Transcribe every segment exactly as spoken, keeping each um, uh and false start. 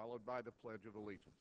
followed by the Pledge of Allegiance.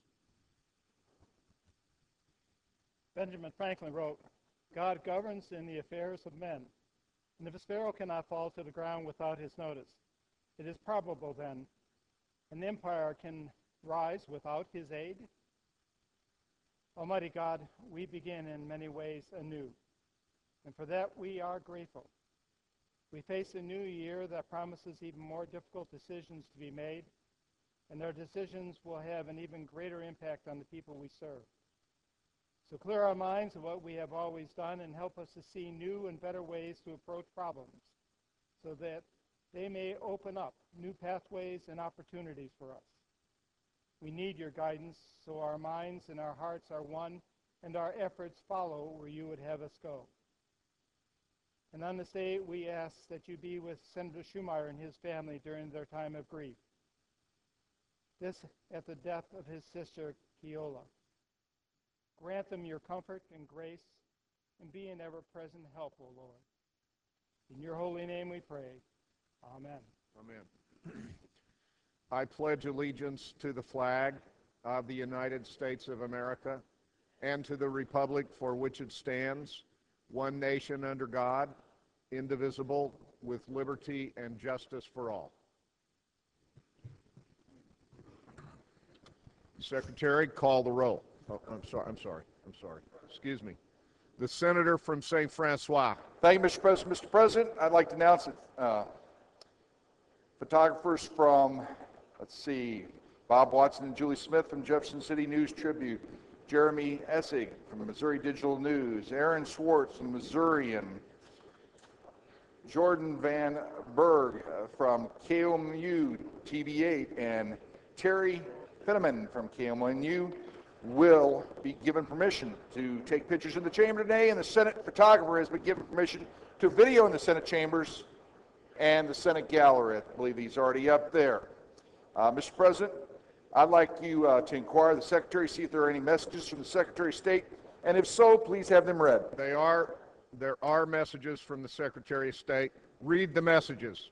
Benjamin Franklin wrote, "God governs in the affairs of men, and if a sparrow cannot fall to the ground without his notice, it is probable then an empire can rise without his aid." Almighty God, we begin in many ways anew, and for that we are grateful. We face a new year that promises even more difficult decisions to be made, and our decisions will have an even greater impact on the people we serve. So clear our minds of what we have always done and help us to see new and better ways to approach problems so that they may open up new pathways and opportunities for us. We need your guidance so our minds and our hearts are one and our efforts follow where you would have us go. And on this day, we ask that you be with Senator Schumeyer and his family during their time of grief. This at the death of his sister, Keola. Grant them your comfort and grace, and be an ever-present help, O Lord. In your holy name we pray. Amen. Amen. I pledge allegiance to the flag of the United States of America and to the republic for which it stands, one nation under God, indivisible, with liberty and justice for all. Secretary, call the roll. Oh, I'm sorry, I'm sorry, I'm sorry. Excuse me. The senator from Saint Francois. Thank you, Mister President. Mister President, I'd like to announce that uh, photographers from, let's see, Bob Watson and Julie Smith from Jefferson City News Tribute, Jeremy Essig from Missouri Digital News, Aaron Schwartz from Missourian, Jordan Van Berg uh, from K O M U T V eight, and Terry Finneman from K O M U will be given permission to take pictures in the chamber today, and the Senate photographer has been given permission to video in the Senate chambers and the Senate gallery. I believe he's already up there. Uh, Mister President, I'd like you uh, to inquire the Secretary, see if there are any messages from the Secretary of State, and if so, please have them read. They are, there are messages from the Secretary of State. Read the messages.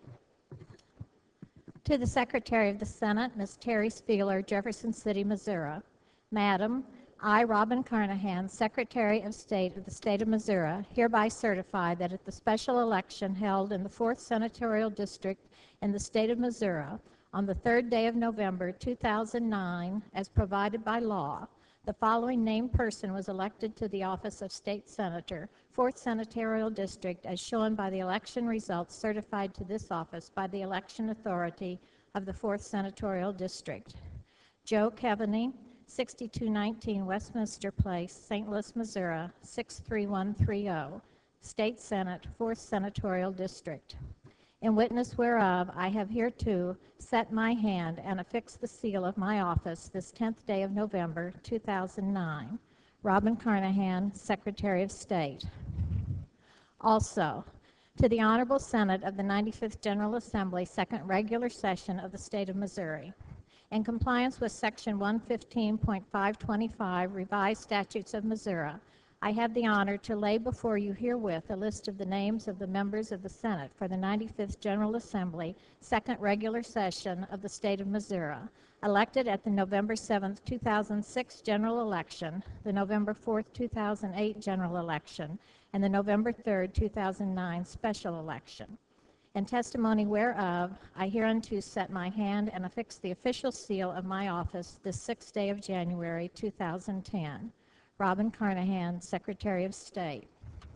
To the Secretary of the Senate, Miz Terry Spieler, Jefferson City, Missouri. Madam, I, Robin Carnahan, Secretary of State of the State of Missouri, hereby certify that at the special election held in the fourth Senatorial District in the State of Missouri on the third day of November two thousand nine, as provided by law, the following named person was elected to the office of State Senator, fourth Senatorial District, as shown by the election results certified to this office by the election authority of the fourth Senatorial District. Joe Kevaney, sixty-two nineteen Westminster Place, Saint Louis, Missouri, six three one three zero, State Senate, fourth Senatorial District. In witness whereof, I have hereto set my hand and affixed the seal of my office this tenth day of November, two thousand nine. Robin Carnahan, Secretary of State. Also, to the Honorable Senate of the ninety-fifth General Assembly, second regular session of the State of Missouri. In compliance with Section one fifteen point five twenty-five Revised Statutes of Missouri, I have the honor to lay before you herewith a list of the names of the members of the Senate for the ninety-fifth General Assembly, second regular session of the State of Missouri, elected at the November seventh, two thousand six general election, the November fourth, two thousand eight general election, and the November third, two thousand nine special election. In testimony whereof, I hereunto set my hand and affix the official seal of my office this sixth day of January, two thousand ten. Robin Carnahan, Secretary of State.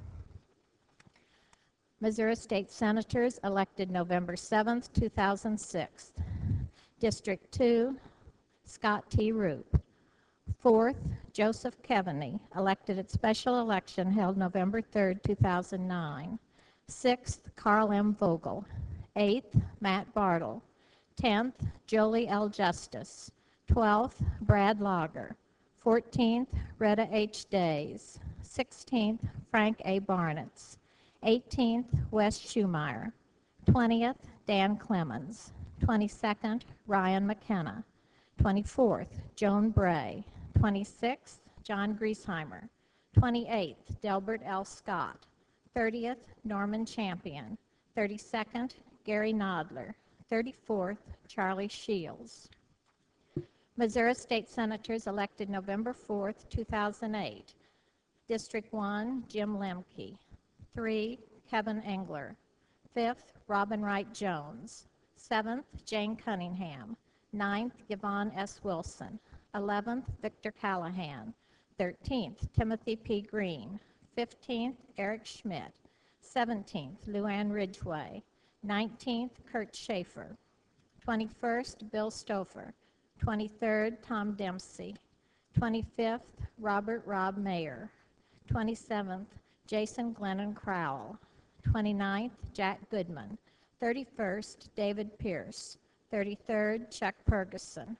Missouri State Senators elected November seventh, two thousand six. District two, Scott T. Roop. Fourth, Joseph Kevaney, elected at special election held November third, two thousand nine. Sixth, Carl M. Vogel. Eighth, Matt Bartle. Tenth, Jolie L. Justice. Twelfth, Brad Lager. Fourteenth, Retta H. Days. Sixteenth, Frank A. Barnitz. Eighteenth, Wes Schumeyer. Twentieth, Dan Clemens. Twenty-second, Ryan McKenna. Twenty-fourth, Joan Bray. Twenty-sixth, John Griesheimer. Twenty-eighth, Delbert L. Scott. Thirtieth, Norman Champion. Thirty-second, Gary Nodler. Thirty-fourth, Charlie Shields. Missouri State Senators elected November fourth, two thousand eight. District one, Jim Lemke. three, Kevin Engler. fifth, Robin Wright Jones. seventh, Jane Cunningham. ninth, Yvonne S. Wilson. eleventh, Victor Callahan. thirteenth, Timothy P. Green. fifteenth, Eric Schmidt. seventeenth, Luann Ridgway. nineteenth, Kurt Schaefer. twenty-first, Bill Stouffer. twenty-third, Tom Dempsey. twenty-fifth, Robert Rob Mayer. twenty-seventh, Jason Glennon Crowell. twenty-ninth, Jack Goodman. thirty-first, David Pierce. thirty-third, Chuck Ferguson.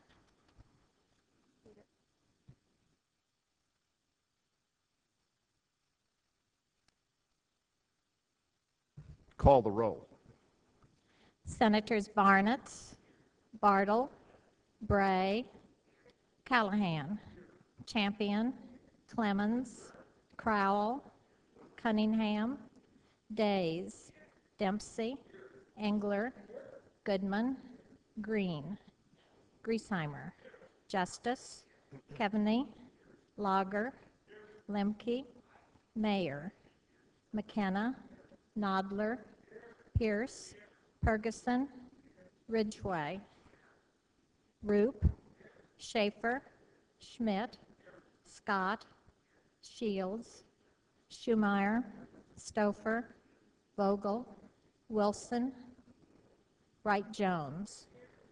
Call the roll. Senators Barnett, Bartle, Bray, Callahan, Champion, Clemens, Crowell, Cunningham, Days, Dempsey, Engler, Goodman, Green, Griesheimer, Justice, Keaveney, Lager, Lemke, Mayer, McKenna, Nodler, Pierce, Ferguson, Ridgway, Roop, Schaefer, Schmidt, Scott, Shields, Schumeyer, Stouffer, Vogel, Wilson, Wright Jones.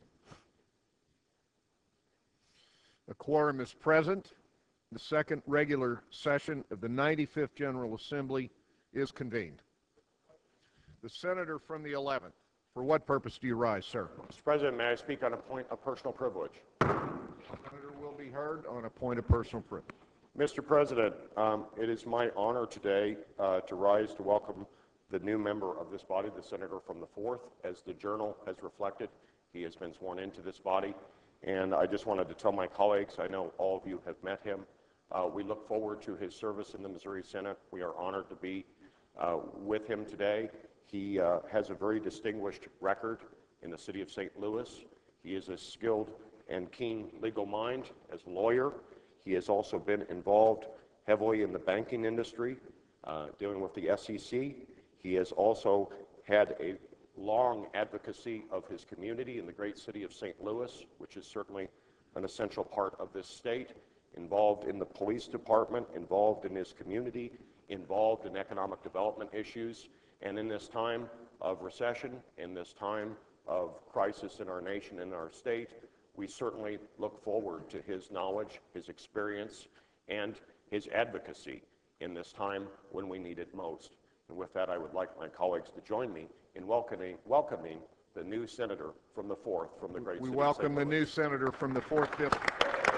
A quorum is present. The second regular session of the ninety-fifth General Assembly is convened. The senator from the eleventh. For what purpose do you rise, sir? Mister President, may I speak on a point of personal privilege? The senator will be heard on a point of personal privilege. Mister President, um, it is my honor today uh, to rise to welcome the new member of this body, the senator from the fourth. As the Journal has reflected, he has been sworn into this body. And I just wanted to tell my colleagues, I know all of you have met him. Uh, we look forward to his service in the Missouri Senate. We are honored to be uh, with him today. He uh, has a very distinguished record in the city of Saint Louis. He is a skilled and keen legal mind as a lawyer. He has also been involved heavily in the banking industry, uh, dealing with the S E C. He has also had a long advocacy of his community in the great city of Saint Louis, which is certainly an essential part of this state, involved in the police department, involved in his community, involved in economic development issues. And in this time of recession, in this time of crisis in our nation and our state, we certainly look forward to his knowledge, his experience, and his advocacy in this time when we need it most. And with that, I would like my colleagues to join me in welcoming, welcoming the new senator from the fourth, from the great We city welcome of the Saint Louis. new senator from the fourth District.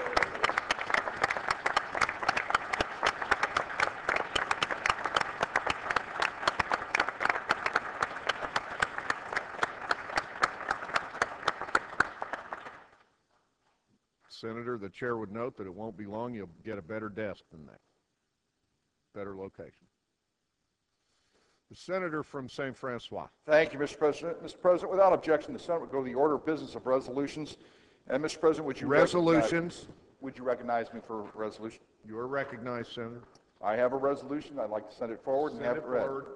Senator, the chair would note that it won't be long. You'll get a better desk than that. Better location. The senator from Saint Francois. Thank you, Mister President. Mister President, without objection, the Senate would go to the order of business of resolutions. And Mister President, would you Resolutions. Recognize, would you recognize me for a resolution? You are recognized, Senator. I have a resolution. I'd like to send it forward and Send have it it read. forward.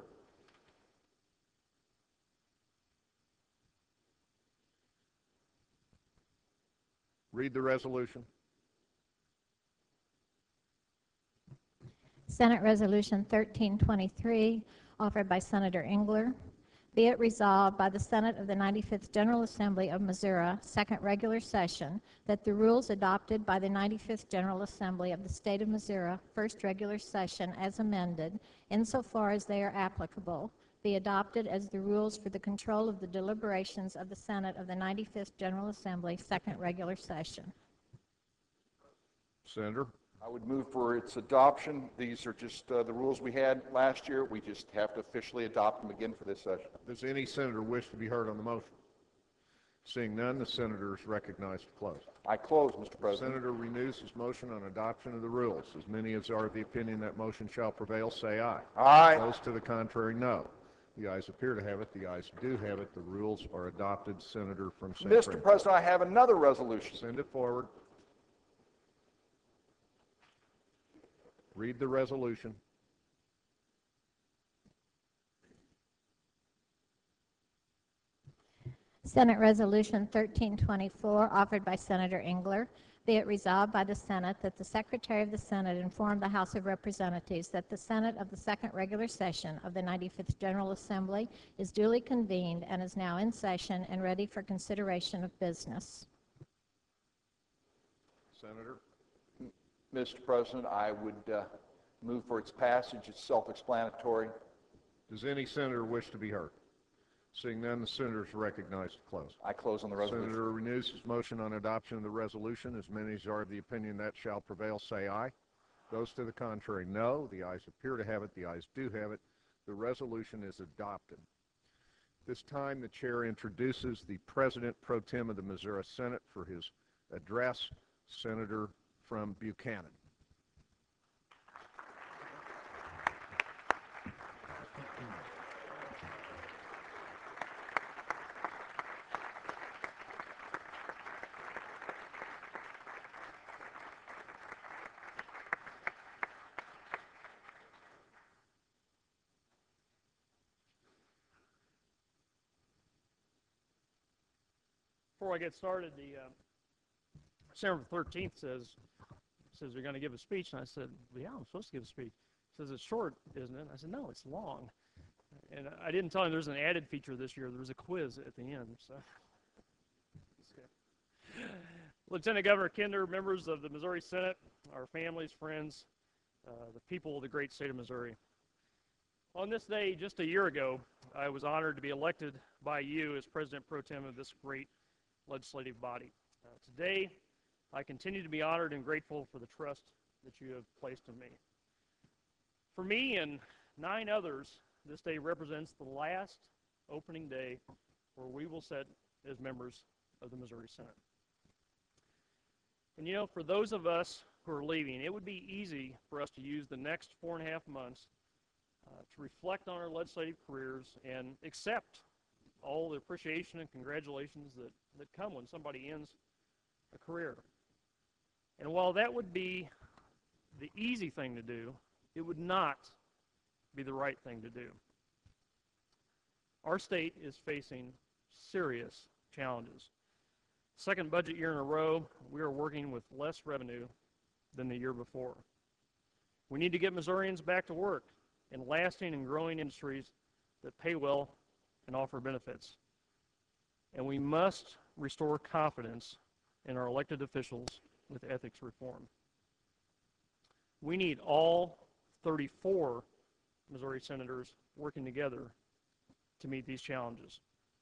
Read the resolution. Senate Resolution thirteen twenty-three, offered by Senator Engler. Be it resolved by the Senate of the ninety-fifth General Assembly of Missouri, second regular session, that the rules adopted by the ninety-fifth General Assembly of the State of Missouri, first regular session as amended, insofar as they are applicable, be adopted as the rules for the control of the deliberations of the Senate of the ninety-fifth General Assembly, second regular session. Senator. I would move for its adoption. These are just uh, the rules we had last year. We just have to officially adopt them again for this session. Does any senator wish to be heard on the motion? Seeing none, the senator is recognized to close. I close, Mister The President. senator renews his motion on adoption of the rules. As many as are of the opinion that motion shall prevail, say aye. Aye. Those to the contrary, no. The ayes appear to have it. The ayes do have it. The rules are adopted. Senator from Saint Mister Francois. President, I have another resolution. Send it forward. Read the resolution. Senate Resolution thirteen twenty-four, offered by Senator Engler. Be it resolved by the Senate that the Secretary of the Senate inform the House of Representatives that the Senate of the second regular session of the ninety-fifth General Assembly is duly convened and is now in session and ready for consideration of business. Senator? Mister President, I would uh, move for its passage. It's self-explanatory. Does any senator wish to be heard? Seeing none, the senator is recognized to close. I close on the resolution. Senator renews his motion on adoption of the resolution. As many as are of the opinion that shall prevail, say aye. Those to the contrary, no. The ayes appear to have it. The ayes do have it. The resolution is adopted. This time, the chair introduces the President Pro Tem of the Missouri Senate for his address, Senator from Buchanan. Before I get started, the uh, December thirteenth says says you're going to give a speech, and I said, well, yeah, I'm supposed to give a speech. He says, it's short, isn't it? I said, no, it's long. And I didn't tell him there's an added feature this year. There was a quiz at the end. So, Lieutenant Governor Kinder, members of the Missouri Senate, our families, friends, uh, the people of the great state of Missouri. On this day, just a year ago, I was honored to be elected by you as President Pro Tem of this great legislative body. Uh, today, I continue to be honored and grateful for the trust that you have placed in me. For me and nine others, this day represents the last opening day where we will sit as members of the Missouri Senate. And you know, for those of us who are leaving, it would be easy for us to use the next four and a half months uh, to reflect on our legislative careers and accept all the appreciation and congratulations that, that come when somebody ends a career. And while that would be the easy thing to do, it would not be the right thing to do. Our state is facing serious challenges. Second budget year in a row, we are working with less revenue than the year before. We need to get Missourians back to work in lasting and growing industries that pay well and offer benefits. And we must restore confidence in our elected officials with ethics reform. We need all thirty-four Missouri senators working together to meet these challenges.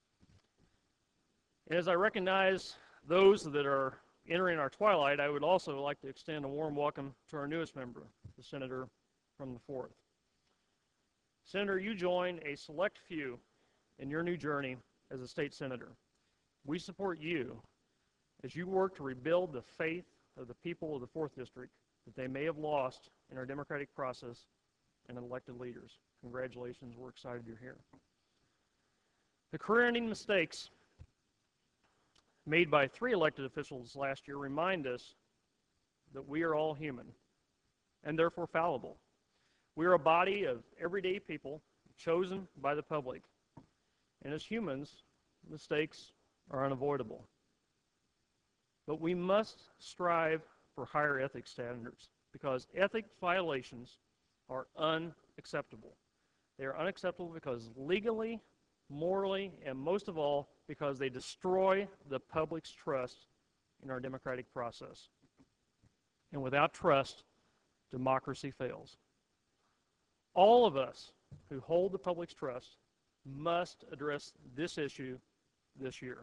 And as I recognize those that are entering our twilight, I would also like to extend a warm welcome to our newest member, the senator from the fourth. Senator, you join a select few in your new journey as a state senator. We support you as you work to rebuild the faith of the people of the fourth District that they may have lost in our democratic process and elected leaders. Congratulations, we're excited you're here. The career-ending mistakes made by three elected officials last year remind us that we are all human and therefore fallible. We are a body of everyday people chosen by the public, and as humans, mistakes are unavoidable. But we must strive for higher ethics standards because ethics violations are unacceptable. They are unacceptable because legally, morally, and most of all, because they destroy the public's trust in our democratic process. And without trust, democracy fails. All of us who hold the public's trust must address this issue this year.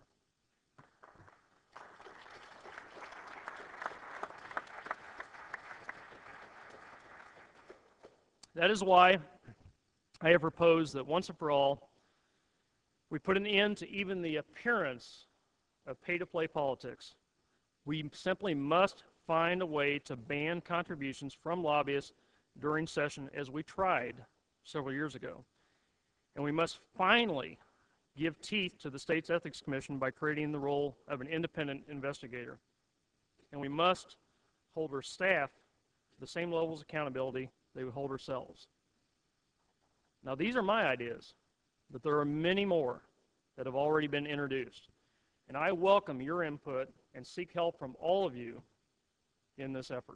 That is why I have proposed that once and for all, we put an end to even the appearance of pay-to-play politics. We simply must find a way to ban contributions from lobbyists during session, as we tried several years ago. And we must finally give teeth to the state's ethics commission by creating the role of an independent investigator. And we must hold our staff to the same levels of accountability they would hold ourselves. Now, these are my ideas, but there are many more that have already been introduced, and I welcome your input and seek help from all of you in this effort.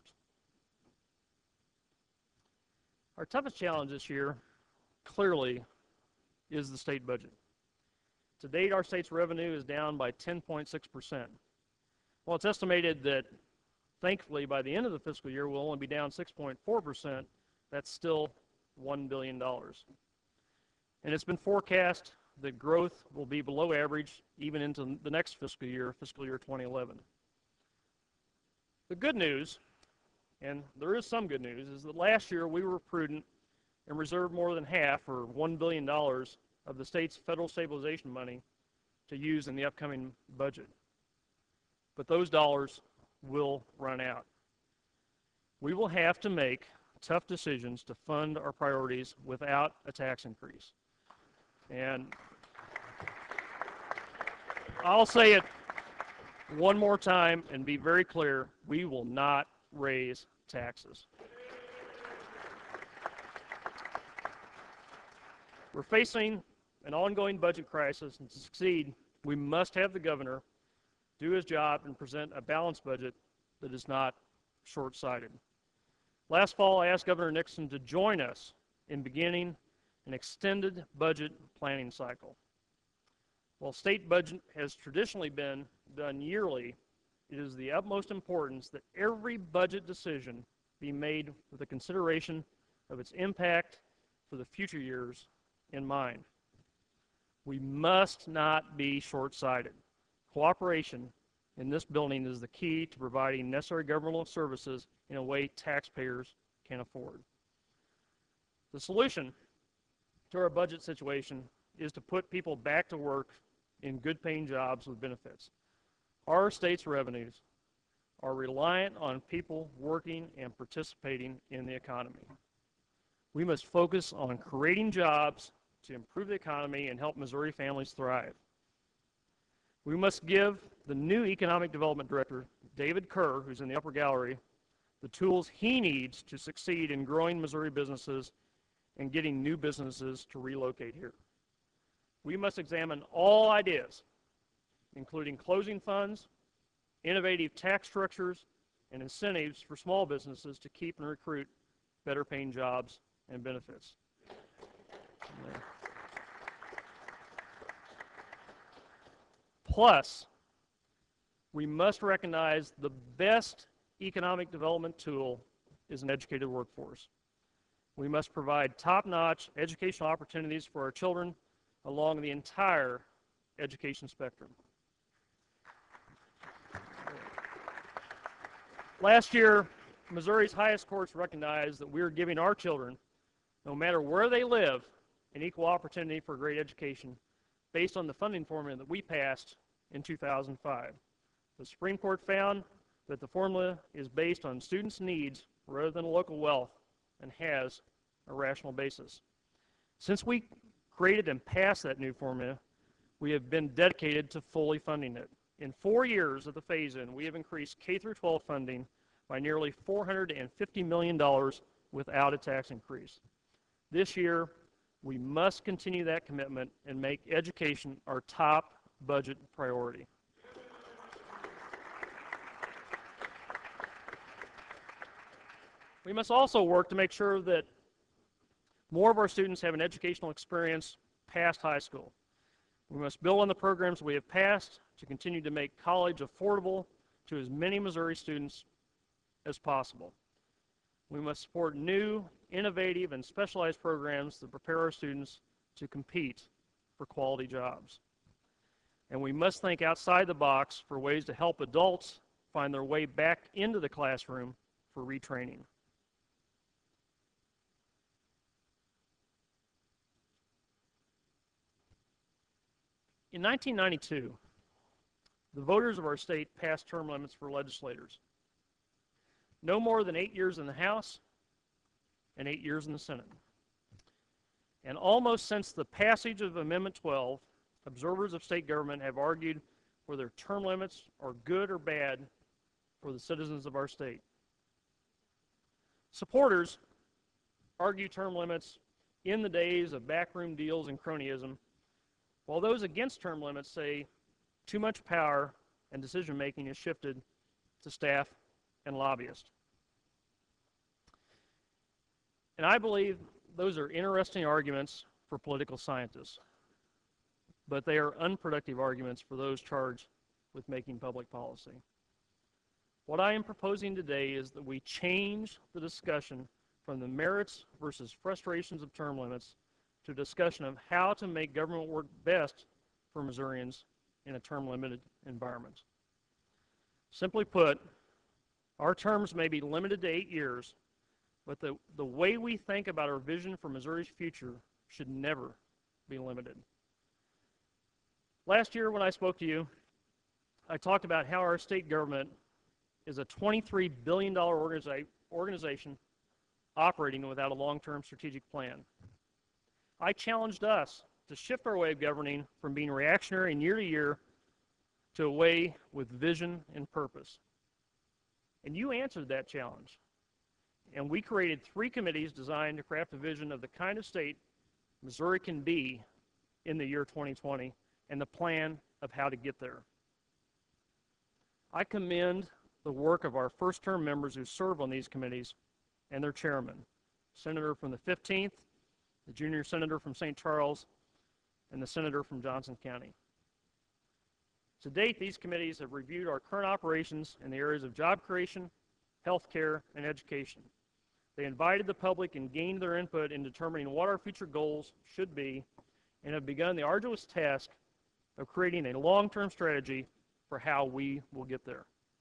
Our toughest challenge this year, clearly, is the state budget. To date, our state's revenue is down by ten point six percent. Well, it's estimated that, thankfully, by the end of the fiscal year, we'll only be down six point four percent. That's still one billion dollars. And it's been forecast that growth will be below average even into the next fiscal year, fiscal year twenty eleven. The good news, and there is some good news, is that last year we were prudent and reserved more than half, or one billion dollars, of the state's federal stabilization money to use in the upcoming budget. But those dollars will run out. We will have to make tough decisions to fund our priorities without a tax increase. And I'll say it one more time and be very clear, we will not raise taxes. We're facing an ongoing budget crisis, and to succeed, we must have the governor do his job and present a balanced budget that is not short-sighted. Last fall, I asked Governor Nixon to join us in beginning an extended budget planning cycle. While state budget has traditionally been done yearly, it is the utmost importance that every budget decision be made with the consideration of its impact for the future years in mind. We must not be short-sighted. Cooperation in this building is the key to providing necessary governmental services in a way taxpayers can afford. The solution to our budget situation is to put people back to work in good-paying jobs with benefits. Our state's revenues are reliant on people working and participating in the economy. We must focus on creating jobs to improve the economy and help Missouri families thrive. We must give the new Economic Development Director, David Kerr, who's in the upper gallery, the tools he needs to succeed in growing Missouri businesses and getting new businesses to relocate here. We must examine all ideas, including closing funds, innovative tax structures, and incentives for small businesses to keep and recruit better paying jobs and benefits. Plus, we must recognize the best economic development tool is an educated workforce. We must provide top-notch educational opportunities for our children along the entire education spectrum. Last year, Missouri's highest courts recognized that we are giving our children, no matter where they live, an equal opportunity for great education based on the funding formula that we passed in two thousand five. The Supreme Court found that the formula is based on students' needs rather than local wealth and has a rational basis. Since we created and passed that new formula, we have been dedicated to fully funding it. In four years of the phase-in, we have increased K through twelve funding by nearly four hundred fifty million dollars without a tax increase. This year, we must continue that commitment and make education our top budget priority. We must also work to make sure that more of our students have an educational experience past high school. We must build on the programs we have passed to continue to make college affordable to as many Missouri students as possible. We must support new, innovative, and specialized programs that prepare our students to compete for quality jobs. And we must think outside the box for ways to help adults find their way back into the classroom for retraining. In nineteen ninety-two, the voters of our state passed term limits for legislators. No more than eight years in the House and eight years in the Senate. And almost since the passage of Amendment twelve, observers of state government have argued whether term limits are good or bad for the citizens of our state. Supporters argue term limits in the days of backroom deals and cronyism, while those against term limits say too much power and decision-making is shifted to staff and lobbyists. And I believe those are interesting arguments for political scientists, but they are unproductive arguments for those charged with making public policy. What I am proposing today is that we change the discussion from the merits versus frustrations of term limits to a discussion of how to make government work best for Missourians in a term-limited environment. Simply put, our terms may be limited to eight years, but the, the way we think about our vision for Missouri's future should never be limited. Last year when I spoke to you, I talked about how our state government is a twenty-three billion dollars organiza organization operating without a long-term strategic plan. I challenged us to shift our way of governing from being reactionary and year to year to a way with vision and purpose. And you answered that challenge. And we created three committees designed to craft a vision of the kind of state Missouri can be in the year twenty twenty and the plan of how to get there. I commend the work of our first-term members who serve on these committees and their chairman, Senator from the fifteenth, the junior senator from Saint Charles, and the senator from Johnson County. To date, these committees have reviewed our current operations in the areas of job creation, health care, and education. They invited the public and gained their input in determining what our future goals should be and have begun the arduous task of creating a long-term strategy for how we will get there.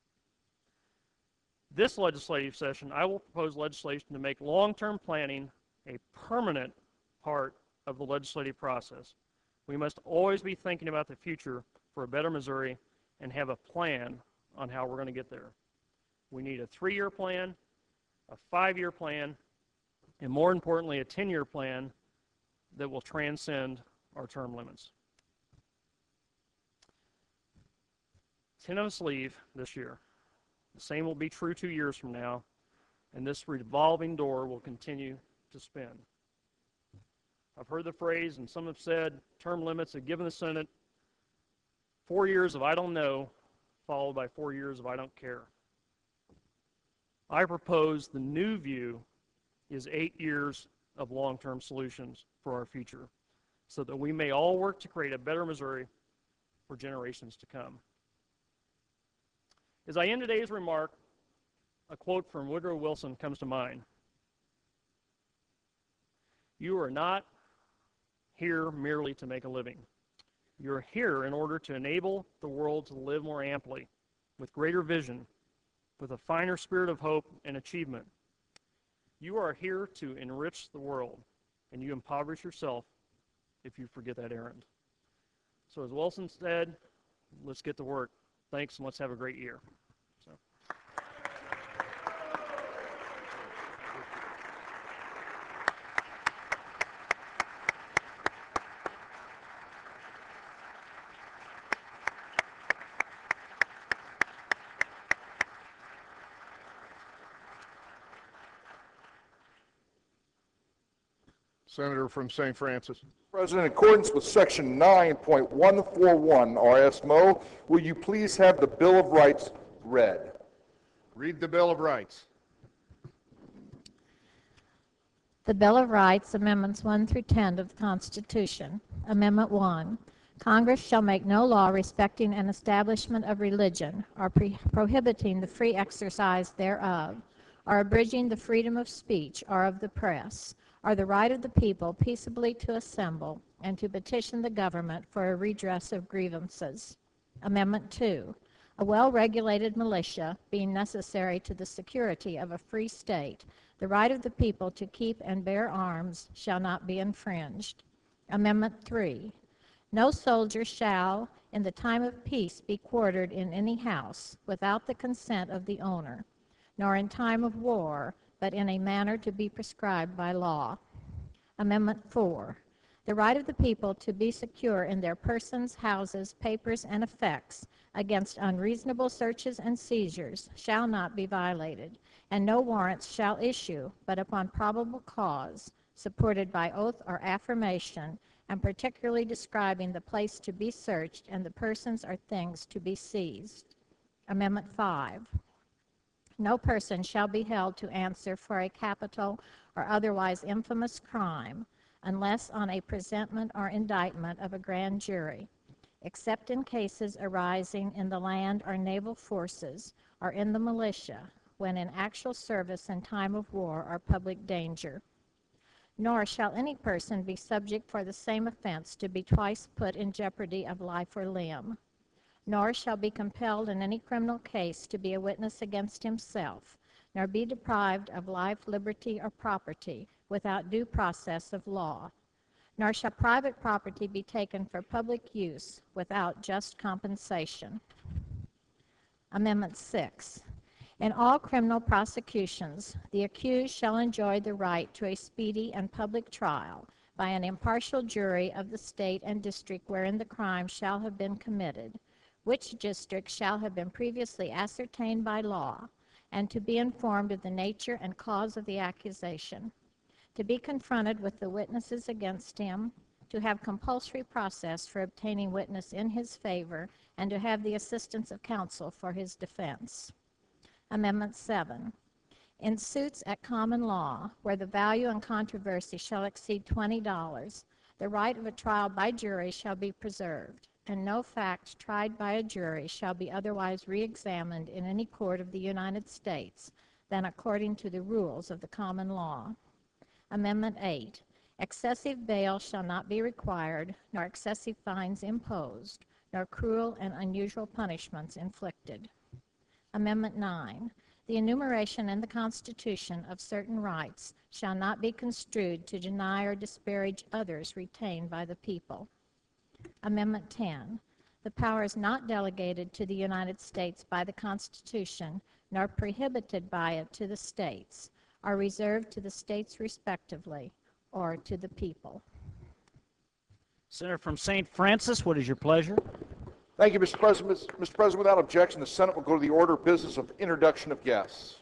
This legislative session, I will propose legislation to make long-term planning a permanent part of the legislative process. We must always be thinking about the future for a better Missouri and have a plan on how we're going to get there. We need a three-year plan, a five-year plan, and more importantly, a ten-year plan that will transcend our term limits. Ten of us leave this year. The same will be true two years from now, and this revolving door will continue to spin. I've heard the phrase, and some have said, term limits have given the Senate four years of I don't know, followed by four years of I don't care. I propose the new view is eight years of long-term solutions for our future, so that we may all work to create a better Missouri for generations to come. As I end today's remark, a quote from Woodrow Wilson comes to mind. You are not here merely to make a living. You're here in order to enable the world to live more amply, with greater vision, with a finer spirit of hope and achievement. You are here to enrich the world, and you impoverish yourself if you forget that errand. So as Wilson said, let's get to work. Thanks, and let's have a great year. So. Senator from Saint Francis. President, in accordance with Section nine point one forty-one R S M O, will you please have the Bill of Rights read? Read the Bill of Rights. The Bill of Rights, Amendments one through ten of the Constitution. Amendment one. Congress shall make no law respecting an establishment of religion, or pre prohibiting the free exercise thereof, or abridging the freedom of speech or of the press, or the right of the people peaceably to assemble and to petition the government for a redress of grievances. Amendment two. A well-regulated militia being necessary to the security of a free state, the right of the people to keep and bear arms shall not be infringed. Amendment three. No soldier shall, in the time of peace, be quartered in any house without the consent of the owner, nor in time of war, but in a manner to be prescribed by law. Amendment four. The right of the people to be secure in their persons, houses, papers, and effects against unreasonable searches and seizures shall not be violated, and no warrants shall issue but upon probable cause, supported by oath or affirmation, and particularly describing the place to be searched and the persons or things to be seized. Amendment five. No person shall be held to answer for a capital or otherwise infamous crime unless on a presentment or indictment of a grand jury, except in cases arising in the land or naval forces or in the militia, when in actual service in time of war or public danger. Nor shall any person be subject for the same offense to be twice put in jeopardy of life or limb, nor shall be compelled in any criminal case to be a witness against himself, nor be deprived of life, liberty, or property without due process of law, nor shall private property be taken for public use without just compensation. Amendment six. In all criminal prosecutions, the accused shall enjoy the right to a speedy and public trial by an impartial jury of the state and district wherein the crime shall have been committed, which district shall have been previously ascertained by law, and to be informed of the nature and cause of the accusation, to be confronted with the witnesses against him, to have compulsory process for obtaining witness in his favor, and to have the assistance of counsel for his defense. Amendment seven. In suits at common law, where the value and controversy shall exceed twenty dollars, the right of a trial by jury shall be preserved, and no fact tried by a jury shall be otherwise re-examined in any court of the United States than according to the rules of the common law. Amendment eight. Excessive bail shall not be required, nor excessive fines imposed, nor cruel and unusual punishments inflicted. Amendment nine. The enumeration in the Constitution of certain rights shall not be construed to deny or disparage others retained by the people. Amendment ten. The powers not delegated to the United States by the Constitution, nor prohibited by it to the states, are reserved to the states respectively, or to the people. Senator from Saint Francis, what is your pleasure? Thank you, Mister President. Mister President, without objection, the Senate will go to the order of business of introduction of guests.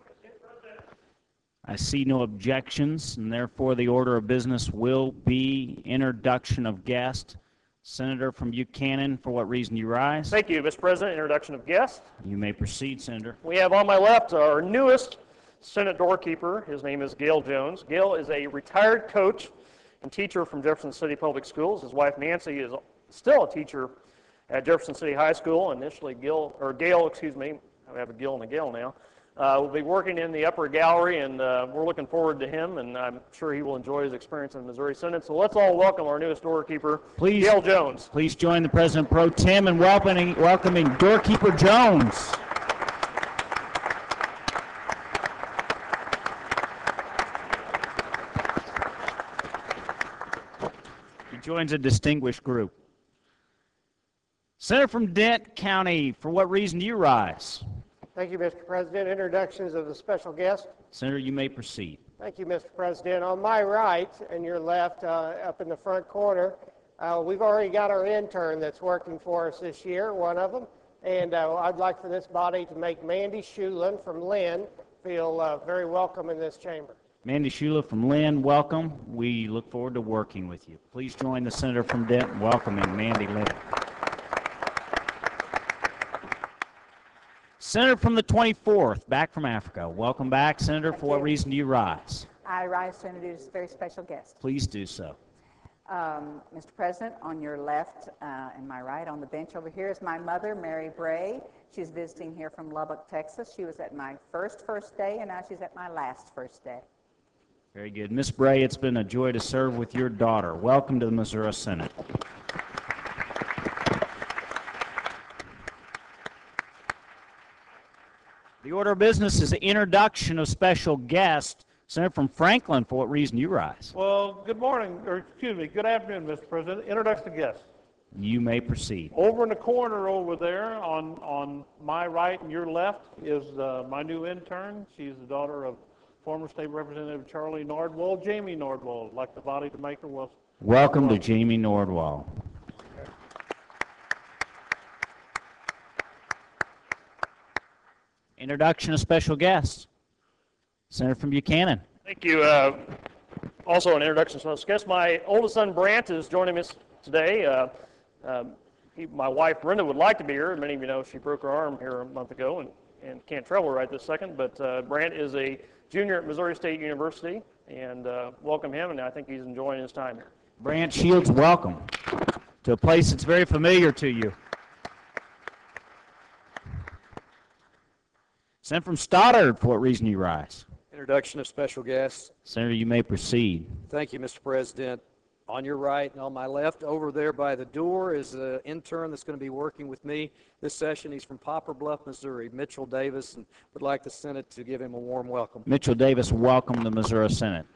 I see no objections, and therefore the order of business will be introduction of guest. Senator from Buchanan, for what reason you rise? Thank you, Mister President. Introduction of guests. You may proceed, Senator. We have on my left our newest Senate doorkeeper. His name is Gail Jones. Gail is a retired coach and teacher from Jefferson City Public Schools. His wife Nancy is still a teacher at Jefferson City High School. Initially, Gil, or Gail, excuse me, I have a Gil and a Gail now, uh, will be working in the upper gallery, and uh, we're looking forward to him, and I'm sure he will enjoy his experience in the Missouri Senate. So let's all welcome our newest doorkeeper, Please, Gail Jones. Please join the President Pro Tem in welcoming, welcoming doorkeeper Jones. He joins a distinguished group. Senator from Dent County, for what reason do you rise? Thank you, Mister President. Introductions of the special guest. Senator, you may proceed. Thank you, Mister President. On my right and your left, uh, up in the front corner, uh, we've already got our intern that's working for us this year, one of them. And uh, I'd like for this body to make Mandy Shulin from Lynn feel uh, very welcome in this chamber. Mandy Shula from Lynn, welcome. We look forward to working with you. Please join the Senator from Dent in welcoming Mandy Lynn. Senator from the twenty-fourth, back from Africa. Welcome back, Senator. Thank For what you. reason do you rise? I rise to introduce a very special guest. Please do so. Um, Mister President, on your left uh, and my right on the bench over here is my mother, Mary Bray. She's visiting here from Lubbock, Texas. She was at my first first day, and now she's at my last first day. Very good. Miss Bray, it's been a joy to serve with your daughter. Welcome to the Missouri Senate. The order of business is the introduction of special guest. Senator from Franklin, for what reason you rise? Well, good morning, or excuse me, good afternoon, Mister President. Introduction to guests. You may proceed. Over in the corner over there on, on my right and your left is uh, my new intern. She's the daughter of former State Representative Charlie Nordwall, Jamie Nordwall. I'd like the body to make her welcome. Welcome to Jamie Nordwall. Introduction of special guests. Senator from Buchanan. Thank you. Uh, also, an introduction. So, I guess my oldest son Brant is joining us today. Uh, um, he, my wife Brenda would like to be here. Many of you know she broke her arm here a month ago and, and can't travel right this second. But uh, Brant is a junior at Missouri State University, and uh, welcome him. And I think he's enjoying his time here. Brant Shields, welcome to a place that's very familiar to you. Senator from Stoddard, for what reason you rise? Introduction of special guests. Senator, you may proceed. Thank you, Mister President. On your right and on my left, over there by the door, is an intern that's going to be working with me this session. He's from Poplar Bluff, Missouri, Mitchell Davis, and would like the Senate to give him a warm welcome. Mitchell Davis, welcome to the Missouri Senate.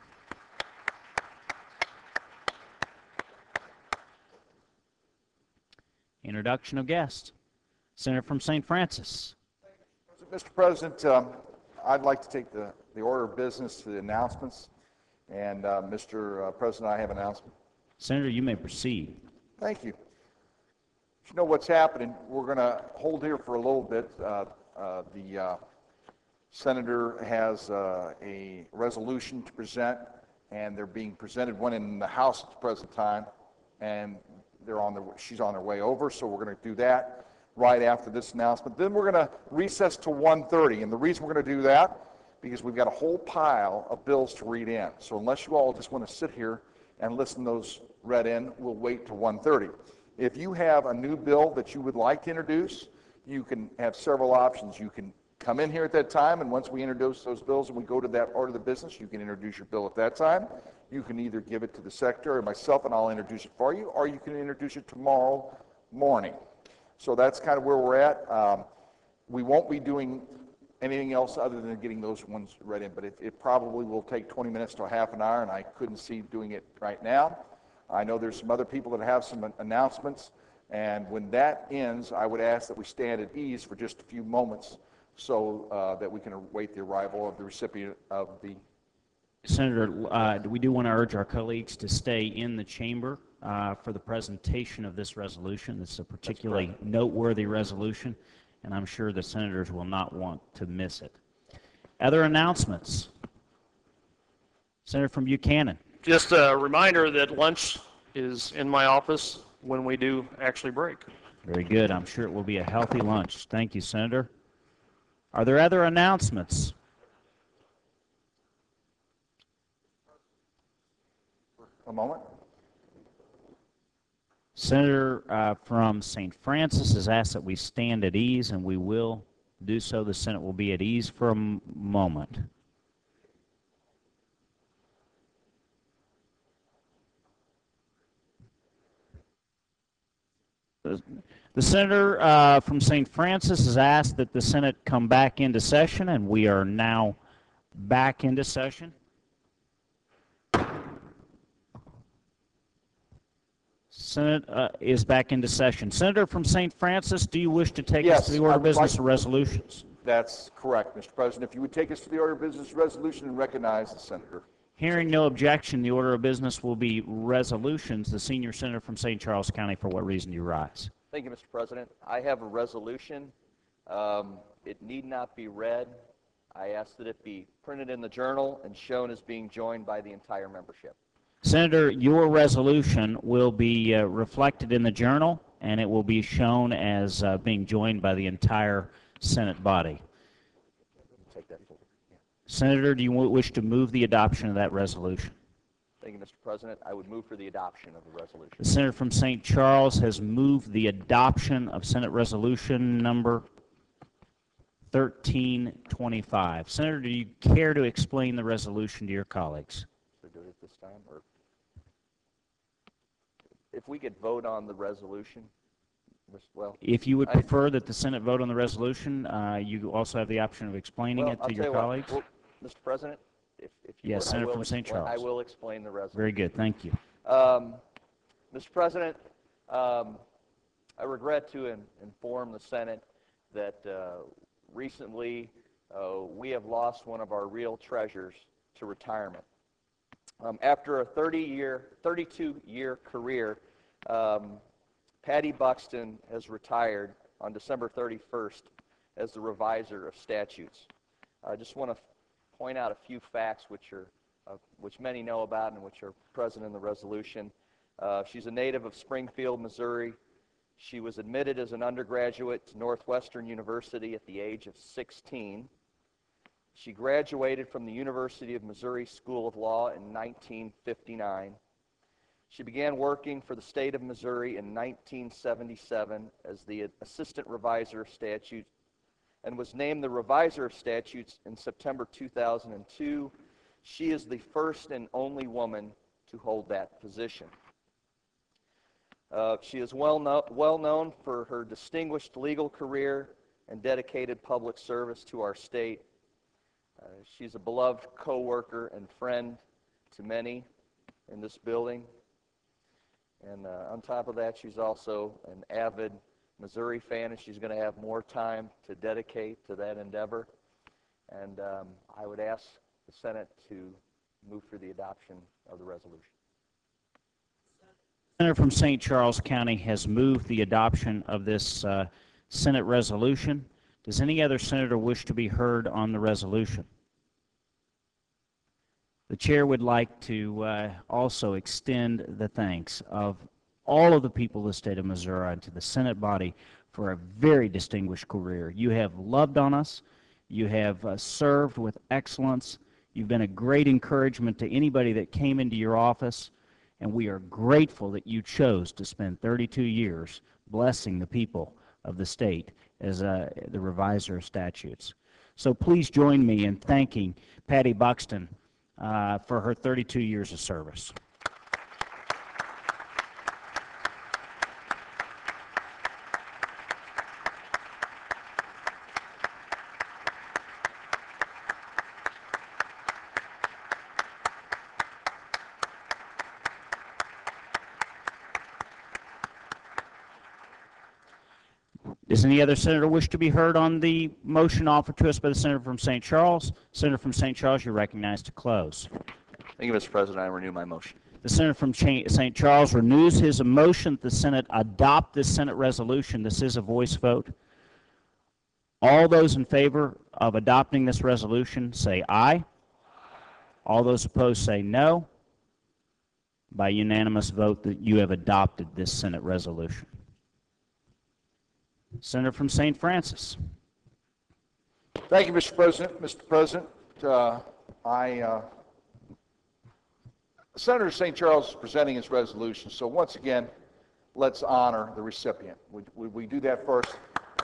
Introduction of guests. Senator from Saint Francis. Mister President, um, I'd like to take the, the order of business to the announcements. And uh, Mister Uh, President, I have an announcement. Senator, you may proceed. Thank you. You know what's happening. We're going to hold here for a little bit. Uh, uh, the uh, Senator has uh, a resolution to present, and they're being presented one in the House at the present time, and they're on their, she's on her way over, so we're going to do that right after this announcement. Then we're going to recess to one thirty, and the reason we're going to do that, because we've got a whole pile of bills to read in. So unless you all just want to sit here and listen to those read in, we'll wait to one thirty. If you have a new bill that you would like to introduce, you can have several options. You can come in here at that time, and once we introduce those bills and we go to that order of the business, you can introduce your bill at that time. You can either give it to the Secretary or myself, and I'll introduce it for you, or you can introduce it tomorrow morning. So that's kind of where we're at. Um, we won't be doing anything else other than getting those ones read in, but it, it probably will take twenty minutes to a half an hour, and I couldn't see doing it right now. I know there's some other people that have some announcements, and when that ends, I would ask that we stand at ease for just a few moments so uh, that we can await the arrival of the recipient of the... Senator, uh, we do want to urge our colleagues to stay in the chamber uh, for the presentation of this resolution. This is a particularly noteworthy resolution, and I'm sure the senators will not want to miss it. Other announcements? Senator from Buchanan. Just a reminder that lunch is in my office when we do actually break. Very good. I'm sure it will be a healthy lunch. Thank you, Senator. Are there other announcements? A moment. Senator uh, from Saint Francis has asked that we stand at ease, and we will do so. The Senate will be at ease for a m- moment. The, the senator uh, from Saint Francis has asked that the Senate come back into session, and we are now back into session. Senate uh, is back into session. Senator from Saint Francis, do you wish to take Yes, us to the order I of would business like- or resolutions? That's correct, Mister President. If you would take us to the order of business resolution and recognize the Senator. Hearing no objection, the order of business will be resolutions. The senior senator from Saint Charles County, for what reason do you rise? Thank you, Mister President. I have a resolution. Um, it need not be read. I ask that it be printed in the journal and shown as being joined by the entire membership. Senator, your resolution will be uh, reflected in the journal, and it will be shown as uh, being joined by the entire Senate body. Take that forward. Yeah. Senator, do you w- wish to move the adoption of that resolution? Thank you, Mister President. I would move for the adoption of the resolution. The senator from Saint Charles has moved the adoption of Senate Resolution number thirteen twenty-five. Senator, do you care to explain the resolution to your colleagues? Should I do it this time, or if we could vote on the resolution? Well, If you would I- prefer that the Senate vote on the resolution, uh, you also have the option of explaining well, it I'll to tell your you what, colleagues. well, Mister President, if, if you Yes, would, I Senator will from Saint explain- I Charles. will explain the resolution. Very good, thank you. Um, Mister President, um, I regret to in, inform the Senate that uh, recently uh, we have lost one of our real treasures to retirement. Um, after a thirty-year, thirty-two-year career, um, Patty Buxton has retired on December thirty-first as the reviser of statutes. I just want to point out a few facts which are uh, which many know about and which are present in the resolution. Uh, she's a native of Springfield, Missouri. She was admitted as an undergraduate to Northwestern University at the age of sixteen. She graduated from the University of Missouri School of Law in nineteen fifty-nine. She began working for the state of Missouri in nineteen seventy-seven as the Assistant Revisor of Statutes and was named the Revisor of Statutes in September two thousand two. She is the first and only woman to hold that position. Uh, she is well, no, well known for her distinguished legal career and dedicated public service to our state. Uh, she's a beloved co-worker and friend to many in this building. And uh, on top of that, she's also an avid Missouri fan, and she's going to have more time to dedicate to that endeavor. And um, I would ask the Senate to move for the adoption of the resolution. The senator from Saint Charles County has moved the adoption of this uh, Senate resolution. Does any other senator wish to be heard on the resolution? The chair would like to uh, also extend the thanks of all of the people of the state of Missouri and to the Senate body for a very distinguished career. You have loved on us. You have uh, served with excellence. You've been a great encouragement to anybody that came into your office, and we are grateful that you chose to spend thirty-two years blessing the people of the state as uh, the Revisor of Statutes. So please join me in thanking Patty Buxton uh, for her thirty-two years of service. Does any other senator wish to be heard on the motion offered to us by the senator from Saint Charles? Senator from Saint Charles, you're recognized to close. Thank you, Mister President. I renew my motion. The senator from Saint Charles renews his motion that the Senate adopt this Senate resolution. This is a voice vote. All those in favor of adopting this resolution say aye. All those opposed say no. By unanimous vote, that you have adopted this Senate resolution. Senator from Saint Francis. Thank you, Mister President. Mister President, uh, I, uh, Senator Saint Charles is presenting his resolution, so once again, let's honor the recipient. Would, would we do that first?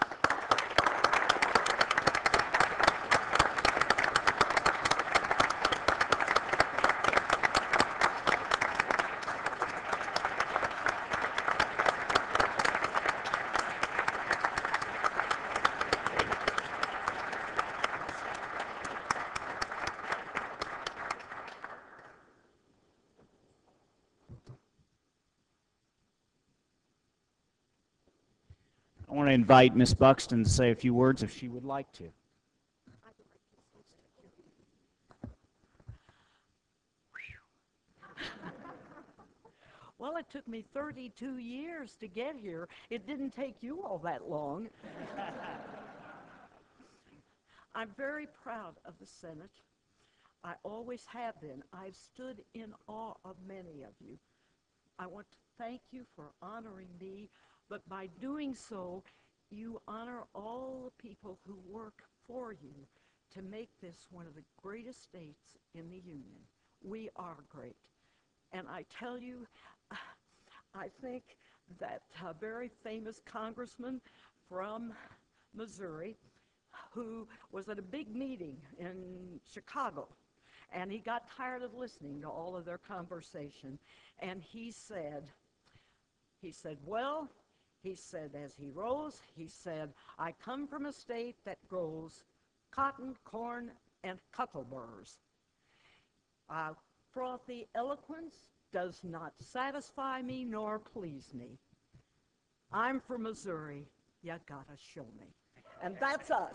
I want to invite Miz Buxton to say a few words if she would like to. Well, it took me thirty-two years to get here. It didn't take you all that long. I'm very proud of the Senate. I always have been. I've stood in awe of many of you. I want to thank you for honoring me, but by doing so, you honor all the people who work for you to make this one of the greatest states in the Union. We are great. And I tell you, I think that a very famous congressman from Missouri who was at a big meeting in Chicago, and he got tired of listening to all of their conversation, and he said, he said, well, he said, as he rose, he said, I come from a state that grows cotton, corn, and cuckleburs. Uh, frothy eloquence does not satisfy me nor please me. I'm from Missouri. You gotta show me. And that's us.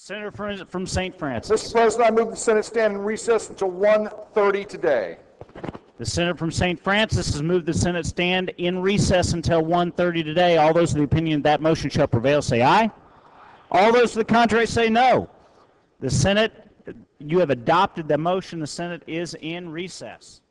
Senator from, from Saint Francis. Mister President, I move the Senate stand in recess until one thirty today. The senator from Saint Francis has moved the Senate stand in recess until one thirty today. All those of the opinion that motion shall prevail say aye. All those to the contrary say no. The Senate, you have adopted the motion. The Senate is in recess.